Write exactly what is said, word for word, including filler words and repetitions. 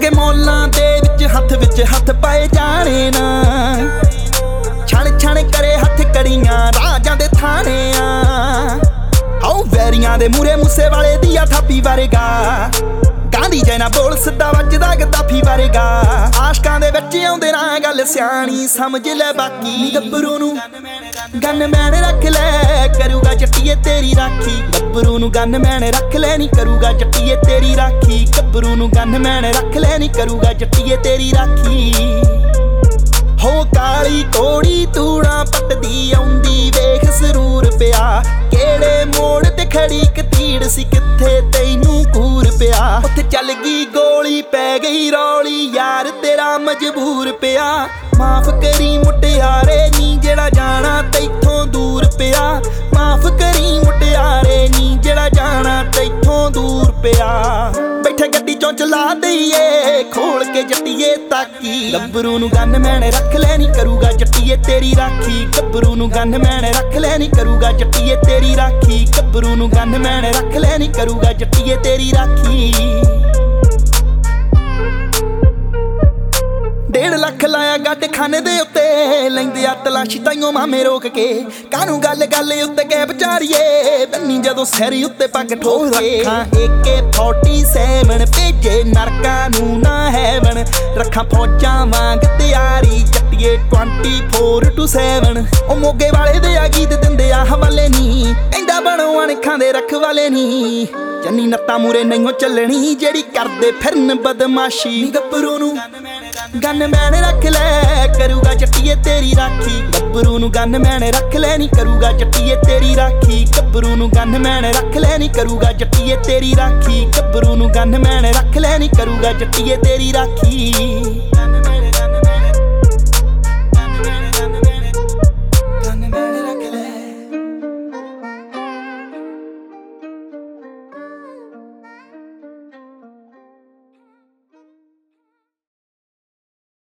ਕੇ ਮੌਲਾਂ ਦੇ ਵਿੱਚ ਹੱਥ ਵਿੱਚ ਹੱਥ ਪਾਏ ਜਾਣੇ ਨਾ। ਛਣ ਛਣ ਕਰੇ ਹੱਥ ਕੜੀਆਂ ਰਾਜਾਂ ਦੇ ਥਾਣੇ ਆ। ਆਓ ਵੈਰੀਆਂ ਦੇ ਮੂਰੇ ਮੂਸੇ ਵਾਲੇ ਦੀ ਆ ਥਾਪੀ ਵਰਗਾ। ਗਾਂਧੀ ਜੈਨਾ ਬੋਲ ਸਿੱਧਾ ਵੱਜਦਾ ਗੱਦਾਫੀ ਵਰਗਾ। ਆਸ਼ਕਾਂ ਦੇ ਵਿੱਚ ਆਉਂਦੇ ਨਾ ਗੱਲ ਸਿਆਣੀ ਸਮਝ ਲੈ ਬਾਕੀ। ਗੱਭਰੂ ਨੂੰ ਗਨਮੈਨ ਰੱਖ ਲੈ ਕਰੂਗਾ ਜੱਟੀਏ ਤੇਰੀ ਰਾਖੀ। ਗੱਭਰੂ ਨੂੰ ਗਨਮੈਨ ਰੱਖ ਲੈ ਨੀ ਕਰੂਗਾ ਜੱਟੀਏ ਤੇਰੀ ਰਾਖੀ। ਗੱਭਰੂ ਨੂੰ ਗਨਮੈਨ ਰੱਖ ਲੈ ਨੀ ਕਰੂਗਾ ਜੱਟੀਏ ਤੇਰੀ ਰਾਖੀ। ਹੋ ਕਾਲੀ ਕੋੜੀ ਤੂੜਾਂ ਪੱਟਦੀ ਆਉਂਦੀ ਵੇਖ ਸਰੂਰ ਪਿਆ। ਕਿਹੜੇ ਮੋੜ ਤੇ ਖੜੀ ਕਤੀੜ ਸੀ ਕਿੱਥੇ ਤੈਨੂੰ ਕੂਰ ਪਿਆ। ਉੱਥੇ ਚੱਲ ਗਈ ਗੋਲੀ ਪੈ ਗਈ ਰੌਲੀ ਯਾਰ ਤੇਰਾ ਮਜਬੂਰ ਪਿਆ। ਮਾਫ ਕਰੀ ਮੁਟਿਆਰੇ ਨੀ ਜਿਹੜਾ ਜਾਣਾ ਤੈਥੋਂ ਦੂਰ ਪਿਆ। ਮਾਫ ਕਰੀ ਮੁਟਿਆਰੇ ਨੀ ਜਿਹੜਾ ਜਾਣਾ ਤੈਥੋਂ ਦੂਰ ਪਿਆ। ਬੈਠੇ ਗੱਡੀ ਚੋਂ ਚਲਾ ਦਈਏ ਖੋਲ ਕੇ ਜੱਟੀਏ ਤਾਕੀ। ਗੱਭਰੂ ਨੂੰ ਗਨਮੈਨ ਰੱਖ ਲੈ ਨੀ ਕਰੂਗਾ ਜੱਟੀਏ ਤੇਰੀ ਰਾਖੀ। ਗੱਭਰੂ ਨੂੰ ਗਨਮੈਨ ਰੱਖ ਲੈ ਨੀ ਕਰੂਗਾ ਜੱਟੀਏ ਤੇਰੀ ਰਾਖੀ। ਗੱਭਰੂ ਨੂੰ ਗਨਮੈਨ ਰੱਖ ਲੈ ਨੀ ਕਰੂਗਾ ਜੱਟੀਏ ਤੇਰੀ ਰਾਖੀ। ਡੇਢ ਲੱਖ ਲਾਇਆ ਗੱਡ ਖਾਨੇ ਦੇ ਉੱਤੇ ਲੈਂਦੇ ਆ ਤਲਾਸ਼ੀ ਤਾਈਓ ਮਾਮੇ ਰੋਕ ਕੇ। ਕਾਹਨੂੰ ਗੱਲ ਗੱਲ ਉੱਤੇ ਗਏ ਵਿਚਾਰੀਏ ਬੰਨੀ ਜਦੋਂ ਸਿਰ ਉੱਤੇ ਪੱਗ ਠੋਕ ਕੇ। ਰੱਖਾਂ ਏ ਕੇ ਫੋਰਟੀ ਸੈਵਨ ਭੇਜੇ ਨਰਕਾਂ ਨੂੰ ਨਾ ਹੈਵਨ। ਰੱਖਾਂ ਫੌਜਾਂ ਵਾਂਗ ਤਿਆਰੀ ਜੱਟੀਏ ਟਵੰਟੀ ਫੋਰ ਟੂ ਸੈਵਨ। ਉਹ ਮੋਗੇ ਵਾਲੇ ਦੇ ਆ ਗੀਤ ਦਿੰਦੇ ਆ ਹਵਾਲੇ ਨੀ ਕਹਿੰਦਾ ਬਣੋ ਅਣਖਾਂ ਦੇ ਰਖਵਾਲੇ ਨੀ। ਚੰਨੀ ਨੱਤਾਂ ਮੂਰੇ ਨਹੀਂਓ ਚੱਲਣੀ ਜਿਹੜੀ ਕਰਦੇ ਫਿਰਨ ਬਦਮਾਸ਼ੀ। ਗੱਭਰੂ ਨੂੰ ਗਨਮੈਨ ਰੱਖ ਲੈ ਕਰੂਗਾ ਜੱਟੀਏ ਤੇਰੀ ਰਾਖੀ। ਗੱਭਰੂ ਨੂੰ ਗਨਮੈਨ ਰੱਖ ਲੈ ਨੀ ਕਰੂਗਾ ਜੱਟੀਏ ਤੇਰੀ ਰਾਖੀ। ਗੱਭਰੂ ਨੂੰ ਗਨਮੈਨ ਰੱਖ ਲੈ ਨੀ ਕਰੂਗਾ ਜੱਟੀਏ ਤੇਰੀ ਰਾਖੀ। ਗੱਭਰੂ ਨੂੰ ਗਨਮੈਨ ਰੱਖ ਲੈ ਨੀ ਕਰੂਗਾ ਜੱਟੀਏ ਤੇਰੀ ਰਾਖੀ।